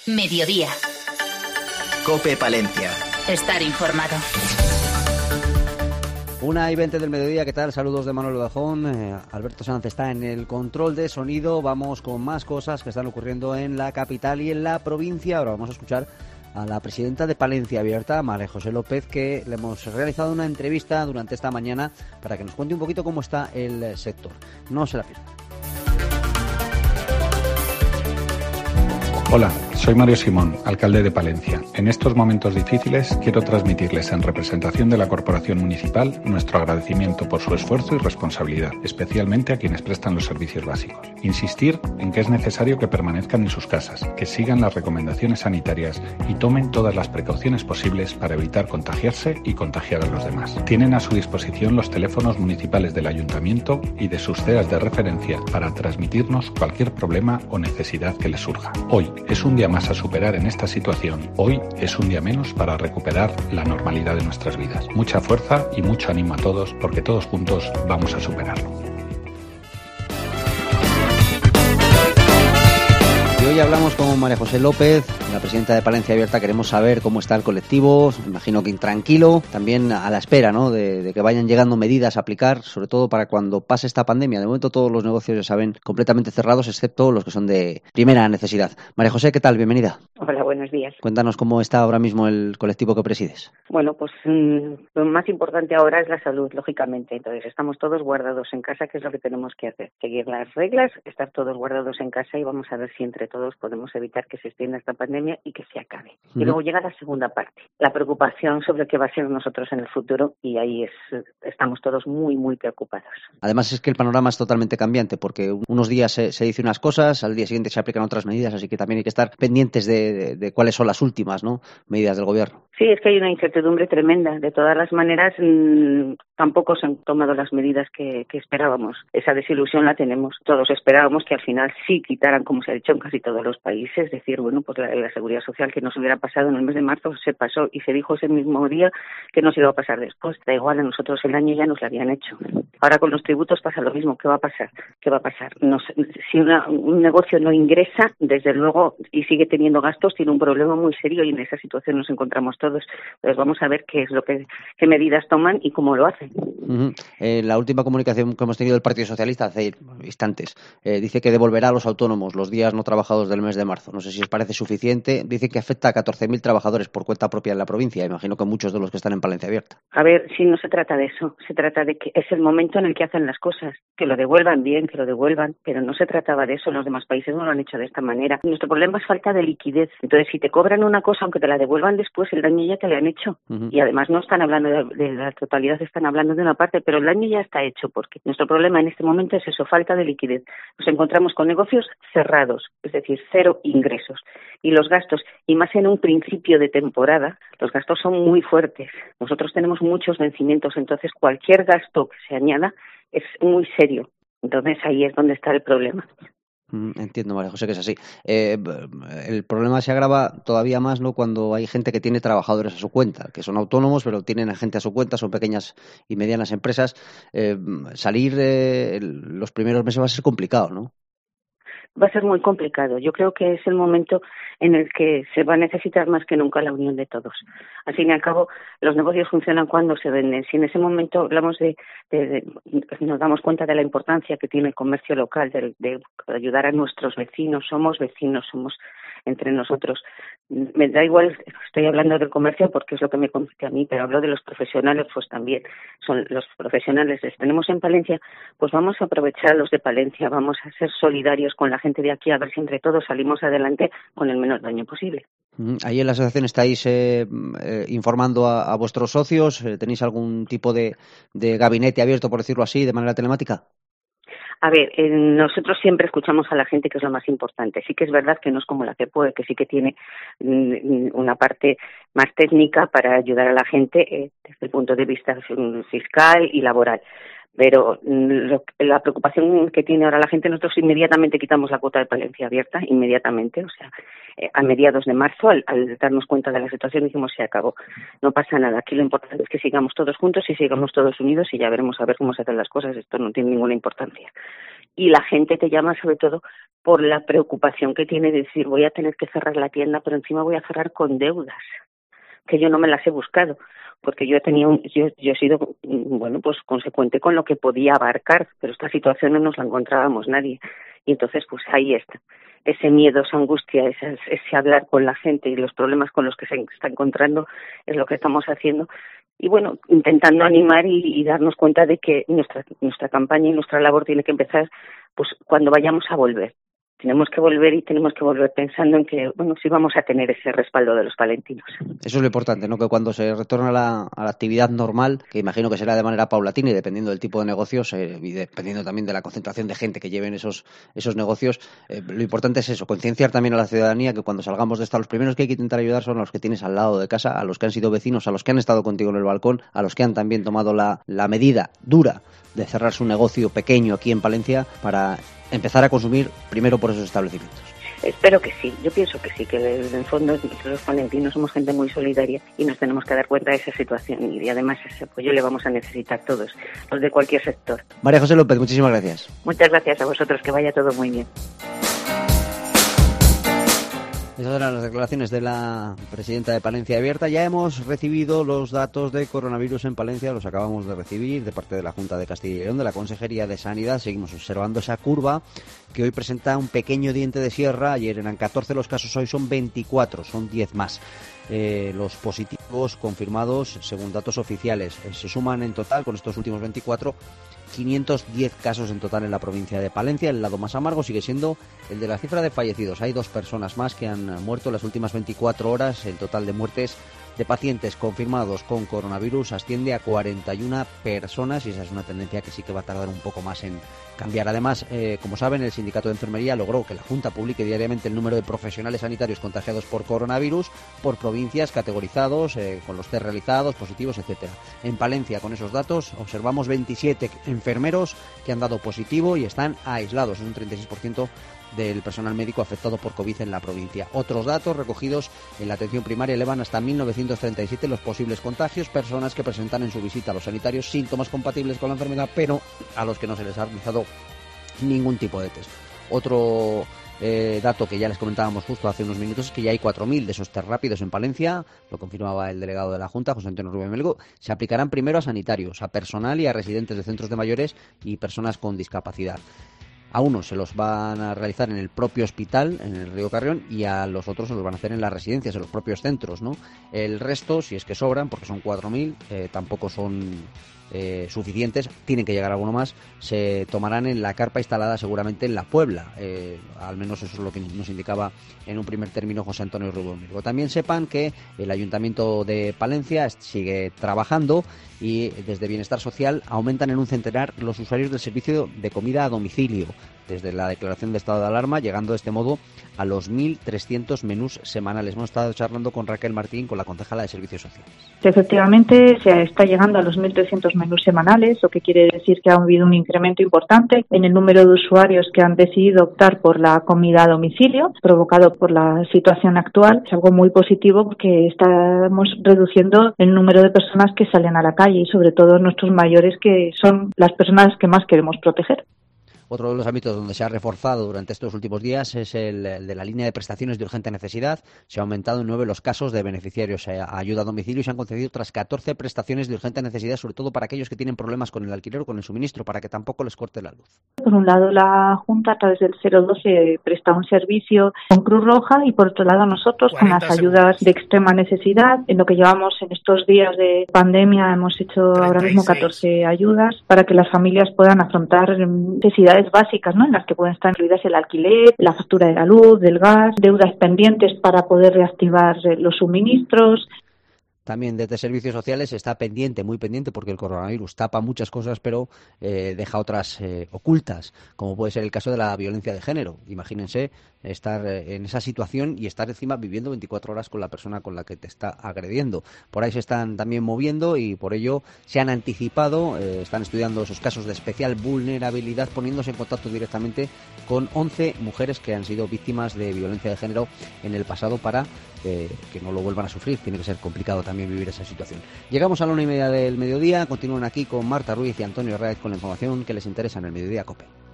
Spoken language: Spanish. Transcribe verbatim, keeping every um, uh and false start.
Mediodía. COPE Palencia. Estar informado. Una y veinte del mediodía, ¿qué tal? Saludos de Manuel Bajón. Eh, Alberto Sanz está en el control de sonido. Vamos con más cosas que están ocurriendo en la capital y en la provincia. Ahora vamos a escuchar a la presidenta de Palencia Abierta, María José López, que le hemos realizado una entrevista durante esta mañana para que nos cuente un poquito cómo está el sector. No se la pierdan. Hola, soy Mario Simón, alcalde de Palencia. En estos momentos difíciles quiero transmitirles en representación de la Corporación Municipal nuestro agradecimiento por su esfuerzo y responsabilidad, especialmente a quienes prestan los servicios básicos. Insistir en que es necesario que permanezcan en sus casas, que sigan las recomendaciones sanitarias y tomen todas las precauciones posibles para evitar contagiarse y contagiar a los demás. Tienen a su disposición los teléfonos municipales del Ayuntamiento y de sus C E As de referencia para transmitirnos cualquier problema o necesidad que les surja. Hoy es un día más a superar en esta situación. Hoy es un día menos para recuperar la normalidad de nuestras vidas. Mucha fuerza y mucho ánimo a todos, porque todos juntos vamos a superarlo. Y hoy hablamos con María José López, la presidenta de Palencia Abierta. Queremos saber cómo está el colectivo, me imagino que intranquilo, también a la espera, ¿no?, de, de que vayan llegando medidas a aplicar, sobre todo para cuando pase esta pandemia. De momento todos los negocios, ya saben, completamente cerrados, excepto los que son de primera necesidad. María José, ¿qué tal? Bienvenida. Hola, buenos días. Cuéntanos cómo está ahora mismo el colectivo que presides. Bueno, pues mmm, lo más importante ahora es la salud, lógicamente. Entonces estamos todos guardados en casa, que es lo que tenemos que hacer. Seguir las reglas, estar todos guardados en casa y vamos a ver si entre todos podemos evitar que se extienda esta pandemia y que se acabe. Uh-huh. Y luego llega la segunda parte, la preocupación sobre qué va a ser nosotros en el futuro, y ahí es, estamos todos muy, muy preocupados. Además es que el panorama es totalmente cambiante, porque unos días se, se dice unas cosas, al día siguiente se aplican otras medidas, así que también hay que estar pendientes de, de, de cuáles son las últimas, ¿no?, medidas del gobierno. Sí, es que hay una incertidumbre tremenda. De todas las maneras, mmm, tampoco se han tomado las medidas que, que esperábamos. Esa desilusión la tenemos. Todos esperábamos que al final sí quitaran, como se ha dicho en casi todos los países, es decir, bueno, pues la, la seguridad social que nos hubiera pasado en el mes de marzo se pasó y se dijo ese mismo día que nos iba a pasar después. Da igual, a nosotros el año ya nos lo habían hecho. Ahora con los tributos pasa lo mismo. ¿Qué va a pasar? ¿Qué va a pasar? Nos, si una, un negocio no ingresa, desde luego, y sigue teniendo gastos, tiene un problema muy serio, y en esa situación nos encontramos todos. Entonces vamos a ver qué es lo que, qué medidas toman y cómo lo hacen. Uh-huh. Eh, la última comunicación que hemos tenido del Partido Socialista hace instantes eh, dice que devolverá a los autónomos los días no trabajados del mes de marzo. No sé si os parece suficiente. Dice que afecta a catorce mil trabajadores por cuenta propia en la provincia. Imagino que muchos de los que están en Palencia Abierta. A ver, si no se trata de eso. Se trata de que es el momento en el que hacen las cosas. Que lo devuelvan bien, que lo devuelvan. Pero no se trataba de eso. Los demás países no lo han hecho de esta manera. Nuestro problema es falta de liquidez. Entonces, si te cobran una cosa, aunque te la devuelvan después, el daño ya te lo han hecho. Uh-huh. Y además no están hablando de, de la totalidad, están hablando de una parte, pero el daño ya está hecho, porque nuestro problema en este momento es eso, falta de liquidez. Nos encontramos con negocios cerrados, es decir, cero ingresos. Y los gastos, y más en un principio de temporada, los gastos son muy fuertes. Nosotros tenemos muchos vencimientos, entonces cualquier gasto que se añada es muy serio. Entonces ahí es donde está el problema. Entiendo, María José, que es así. Eh, el problema se agrava todavía más, ¿no?, cuando hay gente que tiene trabajadores a su cuenta, que son autónomos, pero tienen a gente a su cuenta, son pequeñas y medianas empresas. Eh, salir eh, los primeros meses va a ser complicado, ¿no? Va a ser muy complicado. Yo creo que es el momento en el que se va a necesitar más que nunca la unión de todos. Al fin y al cabo, los negocios funcionan cuando se venden. Si en ese momento hablamos de, de, de nos damos cuenta de la importancia que tiene el comercio local, de, de ayudar a nuestros vecinos, somos vecinos, somos entre nosotros. Me da igual, estoy hablando del comercio porque es lo que me compete a mí, pero hablo de los profesionales, pues también son los profesionales. Les tenemos en Palencia, pues vamos a aprovechar a los de Palencia, vamos a ser solidarios con la gente de aquí, a ver si entre todos salimos adelante con el menor daño posible. Ahí en la asociación estáis eh, eh, informando a, a vuestros socios. ¿Tenéis algún tipo de, de gabinete abierto, por decirlo así, de manera telemática? A ver, eh, nosotros siempre escuchamos a la gente, que es lo más importante. Sí que es verdad que no es como la CEPOE, que sí que tiene mm, una parte más técnica para ayudar a la gente eh, desde el punto de vista fiscal y laboral. Pero lo, la preocupación que tiene ahora la gente, nosotros inmediatamente quitamos la cuota de Palencia abierta, inmediatamente, o sea, eh, a mediados de marzo, al, al darnos cuenta de la situación, dijimos, se acabó, no pasa nada, aquí lo importante es que sigamos todos juntos y sigamos todos unidos y ya veremos a ver cómo se hacen las cosas, esto no tiene ninguna importancia. Y la gente te llama sobre todo por la preocupación que tiene de decir, voy a tener que cerrar la tienda, pero encima voy a cerrar con deudas, que yo no me las he buscado, porque yo he tenido, un, yo, yo he sido, bueno, pues consecuente con lo que podía abarcar, pero esta situación no nos la encontrábamos nadie. Y entonces, pues ahí está, ese miedo, esa angustia, ese, ese hablar con la gente y los problemas con los que se está encontrando es lo que estamos haciendo. Y bueno, intentando animar y, y darnos cuenta de que nuestra, nuestra campaña y nuestra labor tiene que empezar, pues cuando vayamos a volver. Tenemos que volver y tenemos que volver pensando en que, bueno, sí vamos a tener ese respaldo de los palentinos. Eso es lo importante, ¿no? Que cuando se retorna a la, a la actividad normal, que imagino que será de manera paulatina y dependiendo del tipo de negocios eh, y dependiendo también de la concentración de gente que lleven esos esos negocios, eh, lo importante es eso, concienciar también a la ciudadanía que cuando salgamos de esta, los primeros que hay que intentar ayudar son a los que tienes al lado de casa, a los que han sido vecinos, a los que han estado contigo en el balcón, a los que han también tomado la, la medida dura de cerrar su negocio pequeño aquí en Palencia para empezar a consumir primero por esos establecimientos. Espero que sí, yo pienso que sí, que en el fondo los palentinos somos gente muy solidaria y nos tenemos que dar cuenta de esa situación y además ese apoyo le vamos a necesitar todos, los de cualquier sector. María José López, muchísimas gracias. Muchas gracias a vosotros, que vaya todo muy bien. Esas eran las declaraciones de la presidenta de Palencia Abierta. Ya hemos recibido los datos de coronavirus en Palencia, los acabamos de recibir de parte de la Junta de Castilla y León, de la Consejería de Sanidad. Seguimos observando esa curva que hoy presenta un pequeño diente de sierra. Ayer eran catorce los casos, hoy son veinticuatro, son diez más. Eh, los positivos confirmados, según datos oficiales, eh, se suman en total, con estos últimos veinticuatro, quinientos diez casos en total en la provincia de Palencia. El lado más amargo sigue siendo el de la cifra de fallecidos. Hay dos personas más que han muerto en las últimas veinticuatro horas. El total de muertes de pacientes confirmados con coronavirus asciende a cuarenta y una personas y esa es una tendencia que sí que va a tardar un poco más en cambiar. Además, eh, como saben, el Sindicato de Enfermería logró que la Junta publique diariamente el número de profesionales sanitarios contagiados por coronavirus por provincias, categorizados, eh, con los test realizados, positivos, etcétera. En Palencia, con esos datos, observamos veintisiete enfermeros que han dado positivo y están aislados, es un treinta y seis por ciento del personal médico afectado por COVID en la provincia. Otros datos recogidos en la atención primaria elevan hasta mil novecientos treinta y siete los posibles contagios, personas que presentan en su visita a los sanitarios síntomas compatibles con la enfermedad, pero a los que no se les ha realizado ningún tipo de test. Otro eh, dato que ya les comentábamos justo hace unos minutos es que ya hay cuatro mil de esos test rápidos en Palencia, lo confirmaba el delegado de la Junta, José Antonio Rubén Melgo. Se aplicarán primero a sanitarios, a personal y a residentes de centros de mayores y personas con discapacidad. A unos se los van a realizar en el propio hospital, en el Río Carrión, y a los otros se los van a hacer en las residencias, en los propios centros, ¿no? El resto, si es que sobran, porque son cuatro mil, eh, tampoco son eh, suficientes, tienen que llegar alguno más, se tomarán en la carpa instalada seguramente en la Puebla. Eh, al menos eso es lo que nos indicaba en un primer término José Antonio Rubén Melgo. También sepan que el Ayuntamiento de Palencia sigue trabajando y desde Bienestar Social aumentan en un centenar los usuarios del servicio de comida a domicilio desde la declaración de estado de alarma, llegando de este modo a los mil trescientos menús semanales. Hemos estado charlando con Raquel Martín, con la concejala de Servicios Sociales. Efectivamente, se está llegando a los mil trescientos menús semanales, lo que quiere decir que ha habido un incremento importante en el número de usuarios que han decidido optar por la comida a domicilio, provocado por la situación actual. Es algo muy positivo porque estamos reduciendo el número de personas que salen a la calle y sobre todo nuestros mayores, que son las personas que más queremos proteger. Otro de los ámbitos donde se ha reforzado durante estos últimos días es el, el de la línea de prestaciones de urgente necesidad. Se ha aumentado en nueve los casos de beneficiarios a ayuda a domicilio y se han concedido otras catorce prestaciones de urgente necesidad, sobre todo para aquellos que tienen problemas con el alquiler o con el suministro, para que tampoco les corte la luz. Por un lado, la Junta a través del cero doce presta un servicio con Cruz Roja y por otro lado nosotros con las ayudas de extrema necesidad. En lo que llevamos en estos días de pandemia hemos hecho ahora mismo catorce ayudas para que las familias puedan afrontar necesidades básicas, ¿no?, en las que pueden estar incluidas el alquiler, la factura de la luz, del gas, deudas pendientes para poder reactivar los suministros. También desde Servicios Sociales está pendiente, muy pendiente, porque el coronavirus tapa muchas cosas, pero eh, deja otras eh, ocultas, como puede ser el caso de la violencia de género. Imagínense estar en esa situación y estar encima viviendo veinticuatro horas con la persona con la que te está agrediendo. Por ahí se están también moviendo y por ello se han anticipado, eh, están estudiando esos casos de especial vulnerabilidad, poniéndose en contacto directamente con once mujeres que han sido víctimas de violencia de género en el pasado para eh, que no lo vuelvan a sufrir. Tiene que ser complicado también vivir esa situación. Llegamos a la una y media del mediodía, continúan aquí con Marta Ruiz y Antonio Herrera con la información que les interesa en el Mediodía COPE.